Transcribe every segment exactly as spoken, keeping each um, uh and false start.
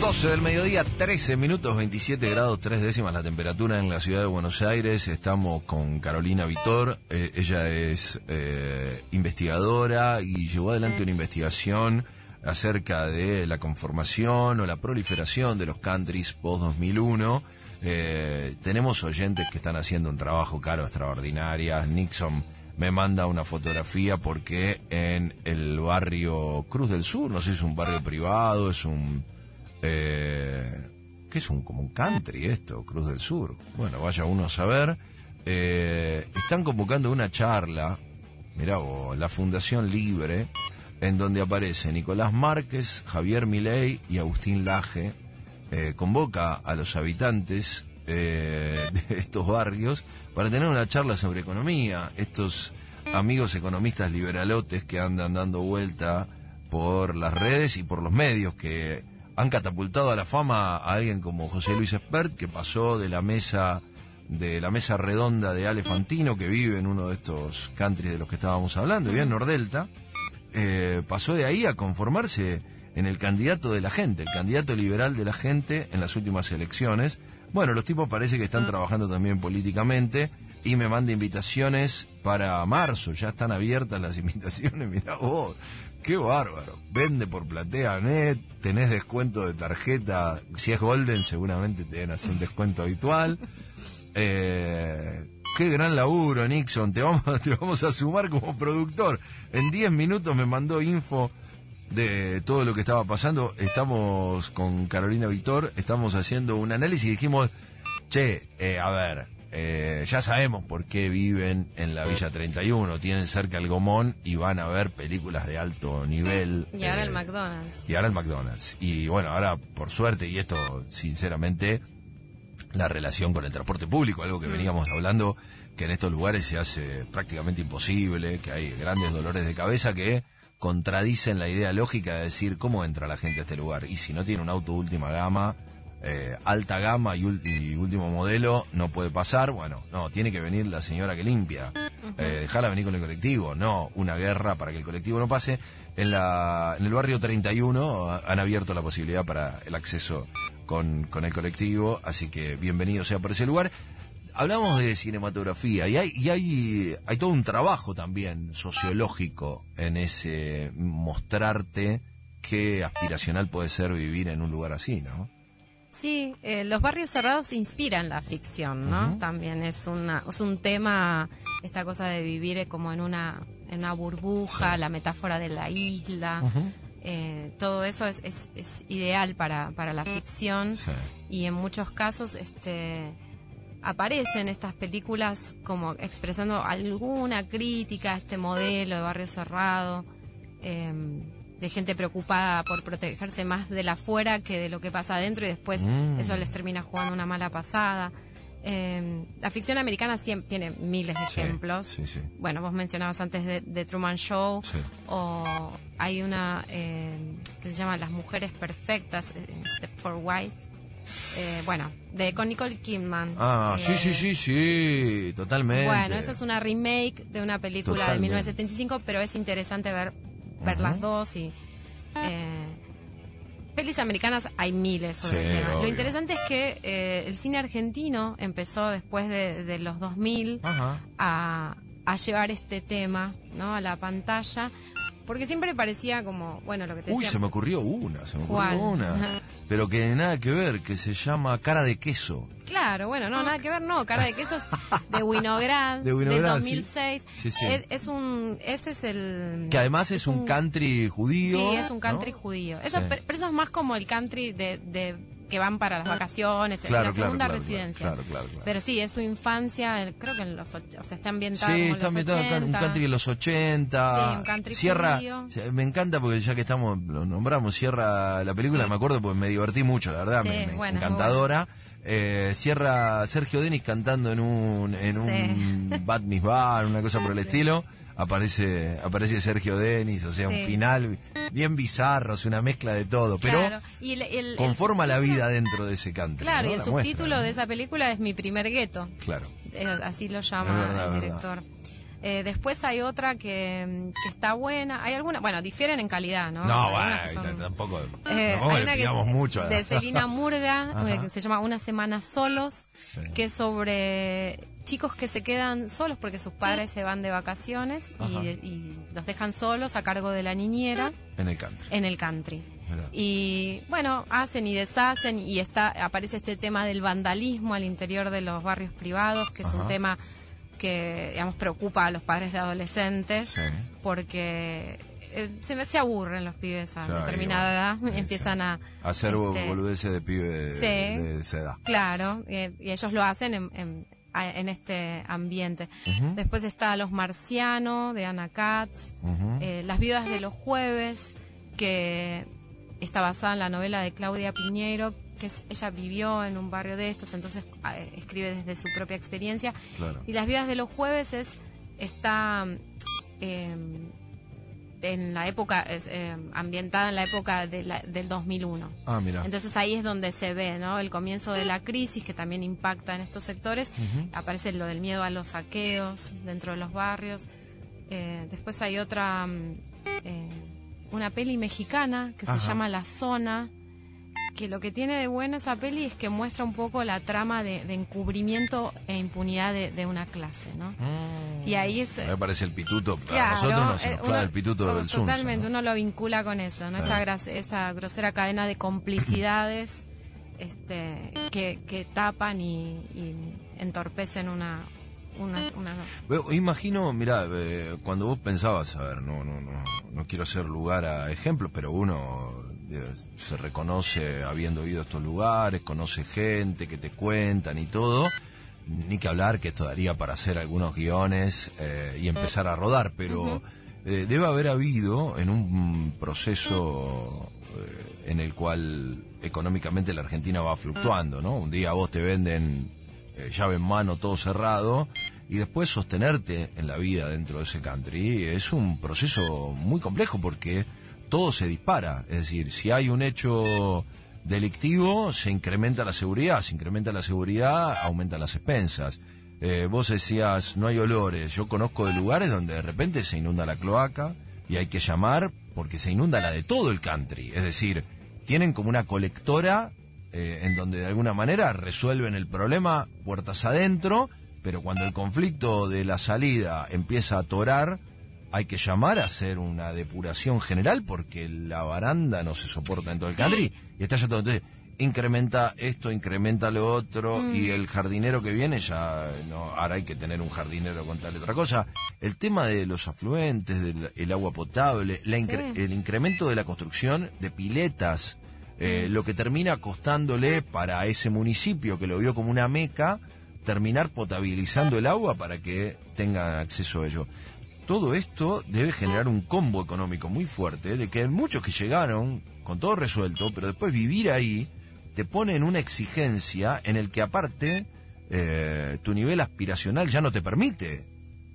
doce del mediodía, trece minutos, veintisiete grados, tres décimas la temperatura en la ciudad de Buenos Aires. Estamos con Carolina Vitor. Eh, ella es eh, investigadora y llevó adelante una investigación acerca de la conformación o la proliferación de los countries post dos mil uno. Eh, tenemos oyentes que están haciendo un trabajo caro extraordinario. Nixon me manda una fotografía porque en el barrio Cruz del Sur, no sé si es un barrio privado, es un... Eh, ¿qué es un como un country esto? Cruz del Sur. Bueno, vaya uno a saber. Eh, están convocando una charla, mirá vos, la Fundación Libre, en donde aparece Nicolás Márquez, Javier Milei y Agustín Laje. Eh, convoca a los habitantes eh, de estos barrios para tener una charla sobre economía. Estos amigos economistas liberalotes que andan dando vuelta por las redes y por los medios, que han catapultado a la fama a alguien como José Luis Espert, que pasó de la mesa de la mesa redonda de Ale Fantino, que vive en uno de estos countries de los que estábamos hablando, vive en Nordelta. Eh, pasó de ahí a conformarse en el candidato de la gente, el candidato liberal de la gente en las últimas elecciones. Bueno, los tipos parece que están trabajando también políticamente y me manda invitaciones para marzo. Ya están abiertas las invitaciones, mirá vos, qué bárbaro. Vende por Platea.net, tenés descuento de tarjeta, si es Golden seguramente te den así un descuento habitual. Eh... Qué gran laburo, Nixon, te vamos, te vamos a sumar como productor. En diez minutos me mandó info de todo lo que estaba pasando. Estamos con Carolina Vitor, estamos haciendo un análisis y dijimos, che, eh, a ver, eh, ya sabemos por qué viven en la Villa treinta y uno, tienen cerca el Gomón y van a ver películas de alto nivel. Y ahora eh, el McDonald's. Y ahora el McDonald's. Y bueno, ahora, por suerte, y esto, sinceramente, la relación con el transporte público, algo que mm. veníamos hablando, que en estos lugares se hace prácticamente imposible, que hay grandes dolores de cabeza que contradicen la idea lógica de decir cómo entra la gente a este lugar. Y si no tiene un auto última gama, eh, alta gama y, y último modelo, no puede pasar. Bueno, no, tiene que venir la señora que limpia. Uh-huh. Eh, dejarla venir con el colectivo, no una guerra para que el colectivo no pase. En la en el barrio treinta y uno han abierto la posibilidad para el acceso con, con el colectivo, así que bienvenido sea por ese lugar. Hablamos de cinematografía y hay y hay hay todo un trabajo también sociológico en ese mostrarte qué aspiracional puede ser vivir en un lugar así, ¿no? Sí, eh, los barrios cerrados inspiran la ficción, ¿no? Uh-huh. También es una es un tema, esta cosa de vivir como en una en una burbuja, sí. La metáfora de la isla. Uh-huh. Eh, todo eso es, es, es ideal para, para la ficción, sí. Y en muchos casos este aparecen estas películas como expresando alguna crítica a este modelo de barrio cerrado, eh, de gente preocupada por protegerse más de la afuera que de lo que pasa adentro, y después mm. eso les termina jugando una mala pasada. Eh, la ficción americana siempre tiene miles de sí, ejemplos. Sí, sí. Bueno, vos mencionabas antes de, de Truman Show, sí. O hay una eh, que se llama Las Mujeres Perfectas, eh, Step for White. Eh, bueno, de con Nicole Kidman. Ah, eh, sí, sí, sí, sí, totalmente. Bueno, esa es una remake de una película totalmente. De mil novecientos setenta y cinco, pero es interesante ver ver uh-huh. las dos y eh, pelis americanas hay miles sobre sí, el tema. obvio. Lo interesante es que eh, el cine argentino empezó después de, de los dos mil uh-huh. a, a llevar este tema, ¿no? A la pantalla. Porque siempre parecía como, bueno, lo que te decía... Uy, se me ocurrió una, se me ocurrió ¿Cuál? una. Pero que nada que ver, que se llama Cara de Queso. Claro, bueno, no, nada que ver, no. Cara de Queso es de Winograd, de Winograd, del dos mil seis. Sí, sí, sí. Es, es un, ese es el... Que además es, es un, un country judío. Sí, es un country, ¿no? Judío. Eso, sí. pero, pero eso es más como el country de... de que van para las vacaciones, claro, en la segunda claro, claro, residencia. Claro, claro, claro. Pero sí, es su infancia, creo que en los ochenta, o sea, está ambientado sí, como está en los ambientado ochenta. un country de los ochenta. Sí, un country Sierra, judío. Me encanta porque ya que estamos, lo nombramos, Sierra, la película, me acuerdo porque me divertí mucho, la verdad, sí, me, me bueno, encantadora. Bueno. Eh, Sierra Sergio Denis cantando en un en sí. un Bat Mitzvah, una cosa por el sí. estilo. Aparece aparece Sergio Denis, o sea, sí. un final bien bizarro, es una mezcla de todo, pero claro. y el, el, conforma el la vida dentro de ese country. Claro, ¿no? y el la subtítulo muestra, ¿no? de esa película es Mi primer gueto. Claro. Es, así lo llama verdad, el director. Eh, después hay otra que, que está buena. Hay algunas, bueno, difieren en calidad, ¿no? No, hay bueno, son, tampoco, eh, tampoco hay le una que pidamos es mucho. de Celina Murga, eh, que se llama Una semana solos, Sí. que es sobre chicos que se quedan solos porque sus padres se van de vacaciones y, y los dejan solos a cargo de la niñera. En el country. En el country. Mirá. Y bueno, hacen y deshacen y está aparece este tema del vandalismo al interior de los barrios privados, que es Ajá. un tema que, digamos, preocupa a los padres de adolescentes, Sí. porque eh, se, se aburren los pibes a Claro, determinada edad igual, y empiezan a... hacer este, boludeces de pibe de, sí, de esa edad. Claro, eh, y ellos lo hacen en, en, en este ambiente. Uh-huh. Después está Los Marcianos, de Anna Katz, Uh-huh. eh, Las Viudas de los Jueves, que está basada en la novela de Claudia Piñeiro, que es, ella vivió en un barrio de estos, entonces eh, escribe desde su propia experiencia. Claro. Y Las Viudas de los Jueves es está eh, en la época es, eh, ambientada en la época de la, del dos mil uno. Ah, mira. Entonces ahí es donde se ve, ¿no? El comienzo de la crisis, que también impacta en estos sectores. Uh-huh. Aparece lo del miedo a los saqueos dentro de los barrios. Eh, después hay otra, eh, una peli mexicana que Ajá. se llama La Zona, que lo que tiene de buena esa peli es que muestra un poco la trama de, de encubrimiento e impunidad de, de una clase, ¿no? Mm. Y ahí es... A mí me parece el pituto. Claro, a nosotros nos, se eh, nos clava uno- el pituto del Sunso, totalmente, ¿no? uno lo vincula con eso, ¿no? Sí. Esta, gras- esta grosera cadena de complicidades este, que, que tapan y, y entorpecen una... una, una... Bueno, imagino, mirá, eh, cuando vos pensabas, a ver, no, no, no, no quiero hacer lugar a ejemplos, pero uno eh, se reconoce habiendo ido a estos lugares, conoce gente que te cuentan y todo, ni que hablar que esto daría para hacer algunos guiones eh, y empezar a rodar, pero Uh-huh. eh, debe haber habido en un proceso eh, en el cual económicamente la Argentina va fluctuando, ¿no? Un día vos te venden eh, llave en mano, todo cerrado, y después sostenerte en la vida dentro de ese country es un proceso muy complejo porque todo se dispara. Es decir, si hay un hecho delictivo, se incrementa la seguridad, se incrementa la seguridad, aumentan las expensas. Eh, vos decías, no hay olores. Yo conozco de lugares donde de repente se inunda la cloaca y hay que llamar porque se inunda la de todo el country. Es decir, tienen como una colectora eh, en donde de alguna manera resuelven el problema puertas adentro, pero cuando el conflicto de la salida empieza a atorar, hay que llamar a hacer una depuración general porque la baranda no se soporta en todo el Sí. country y está ya todo. Entonces, incrementa esto, incrementa lo otro, Mm. y el jardinero que viene ya, no, ahora hay que tener un jardinero con tal y otra cosa. El tema de los afluentes, del el agua potable, la incre- Sí. el incremento de la construcción de piletas, eh, lo que termina costándole para ese municipio que lo vio como una meca, terminar potabilizando el agua para que tengan acceso a ello. Todo esto debe generar un combo económico muy fuerte, de que hay muchos que llegaron con todo resuelto, pero después vivir ahí te pone en una exigencia en el que aparte eh, tu nivel aspiracional ya no te permite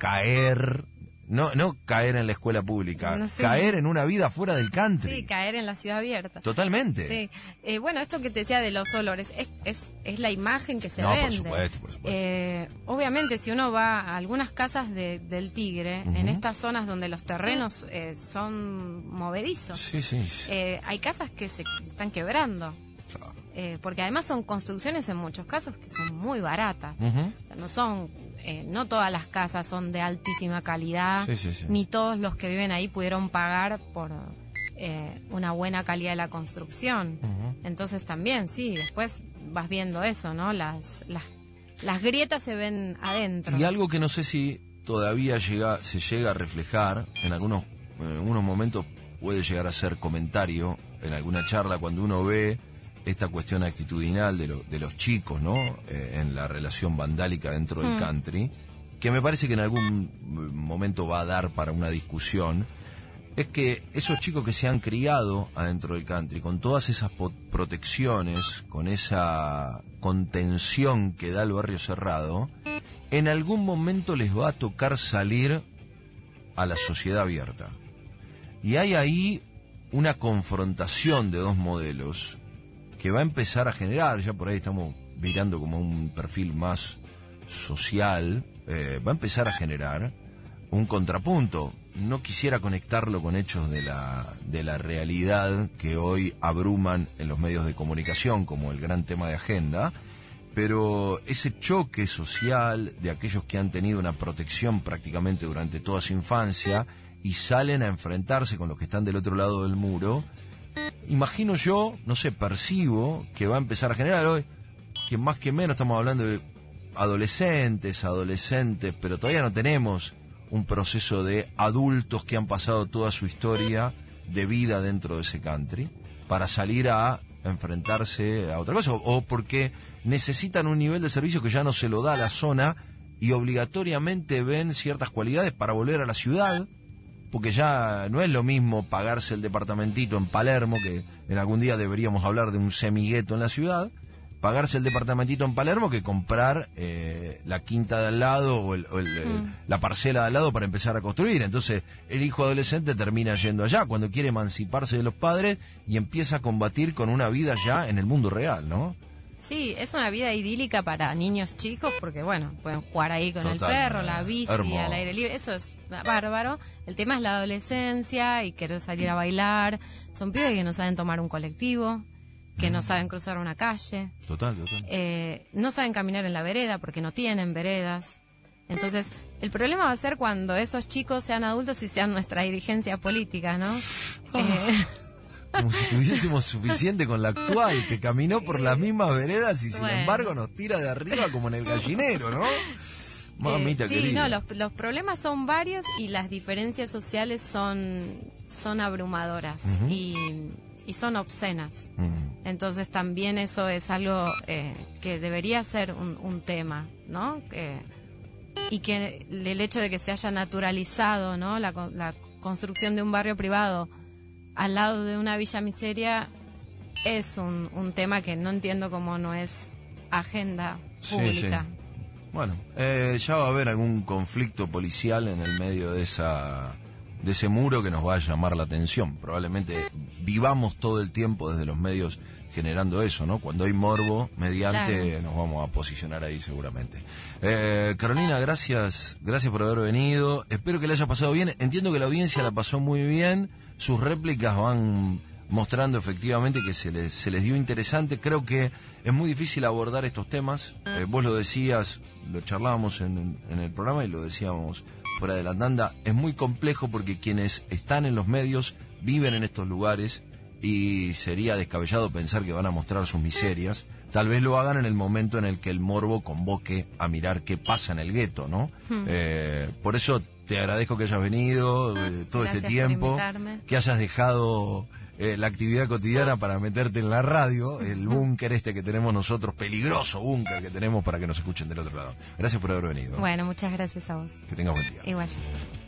caer, no no caer en la escuela pública, No sé. caer en una vida fuera del country. Sí, caer en la ciudad abierta. Totalmente. Sí. Eh, bueno, esto que te decía de los olores, es, es, es la imagen que se No, por vende. supuesto, por supuesto. Eh, obviamente, si uno va a algunas casas de, del Tigre, Ujú. en estas zonas donde los terrenos eh, son movedizos, Sí, sí. eh, hay casas que se, se están quebrando. Claro. Eh, porque además son construcciones en muchos casos que son muy baratas. Ujú. O sea, no son, eh, no todas las casas son de altísima calidad, Sí, sí, sí. ni todos los que viven ahí pudieron pagar por eh, una buena calidad de la construcción. Ujú. Entonces también, sí, después vas viendo eso, ¿no? Las, las, las grietas se ven adentro. Y algo que no sé si todavía llega, se llega a reflejar, en algunos, en algunos momentos puede llegar a ser comentario en alguna charla cuando uno ve esta cuestión actitudinal de, lo, de los chicos, ¿no? Eh, en la relación vandálica dentro del Hmm. country, que me parece que en algún momento va a dar para una discusión, es que esos chicos que se han criado adentro del country, con todas esas po- protecciones, con esa contención que da el barrio cerrado, en algún momento les va a tocar salir a la sociedad abierta. Y hay ahí una confrontación de dos modelos que va a empezar a generar, ya por ahí estamos virando como un perfil más social, eh, va a empezar a generar un contrapunto. No quisiera conectarlo con hechos de la, de la realidad que hoy abruman en los medios de comunicación como el gran tema de agenda, pero ese choque social de aquellos que han tenido una protección prácticamente durante toda su infancia y salen a enfrentarse con los que están del otro lado del muro, imagino yo, no sé, percibo que va a empezar a generar hoy, que más que menos estamos hablando de adolescentes, adolescentes, pero todavía no tenemos un proceso de adultos que han pasado toda su historia de vida dentro de ese country para salir a enfrentarse a otra cosa, o porque necesitan un nivel de servicio que ya no se lo da a la zona y obligatoriamente ven ciertas cualidades para volver a la ciudad, porque ya no es lo mismo pagarse el departamentito en Palermo, que en algún día deberíamos hablar de un semigueto en la ciudad, pagarse el departamentito en Palermo que comprar eh, la quinta de al lado o, el, o el, mm. el, la parcela de al lado para empezar a construir. Entonces el hijo adolescente termina yendo allá cuando quiere emanciparse de los padres y empieza a combatir con una vida ya en el mundo real, ¿no? Sí, es una vida idílica para niños chicos porque, bueno, pueden jugar ahí con Total, el perro, la bici, hermoso. Al aire libre, eso es bárbaro. El tema es la adolescencia y querer salir a bailar. Son pibes que no saben tomar un colectivo, que no saben cruzar una calle. Total, total. Eh, no saben caminar en la vereda porque no tienen veredas. Entonces, el problema va a ser cuando esos chicos sean adultos y sean nuestra dirigencia política, ¿no? Oh. Eh... Como si tuviésemos suficiente con la actual, que caminó por las mismas veredas y sin bueno. embargo nos tira de arriba como en el gallinero, ¿no? Mamita eh, sí, querida. no, los, los problemas son varios y las diferencias sociales son, son abrumadoras. Uh-huh. y... y son obscenas. Mm. Entonces también eso es algo eh, que debería ser un, un tema, ¿no? Que, y que el hecho de que se haya naturalizado, ¿no? La, la construcción de un barrio privado al lado de una villa miseria es un, un tema que no entiendo cómo no es agenda pública. Sí, sí. Bueno, eh, ya va a haber algún conflicto policial en el medio de esa... de ese muro que nos va a llamar la atención. Probablemente vivamos todo el tiempo desde los medios generando eso, ¿no? Cuando hay morbo mediante, claro. Nos vamos a posicionar ahí seguramente. Eh, Carolina, gracias, gracias por haber venido. Espero que le haya pasado bien. Entiendo que la audiencia la pasó muy bien. Sus réplicas van mostrando efectivamente que se les, se les dio interesante. Creo que es muy difícil abordar estos temas. Eh, vos lo decías, lo charlábamos en, en el programa y lo decíamos fuera de la tanda, es muy complejo porque quienes están en los medios viven en estos lugares y sería descabellado pensar que van a mostrar sus miserias. Tal vez lo hagan en el momento en el que el morbo convoque a mirar qué pasa en el gueto, ¿no? Hmm. Eh, por eso te agradezco que hayas venido eh, todo Gracias este tiempo, que hayas dejado eh, la actividad cotidiana para meterte en la radio, el búnker este que tenemos nosotros, peligroso búnker que tenemos para que nos escuchen del otro lado. Gracias por haber venido. Bueno, muchas gracias a vos. Que tengas buen día. Igual.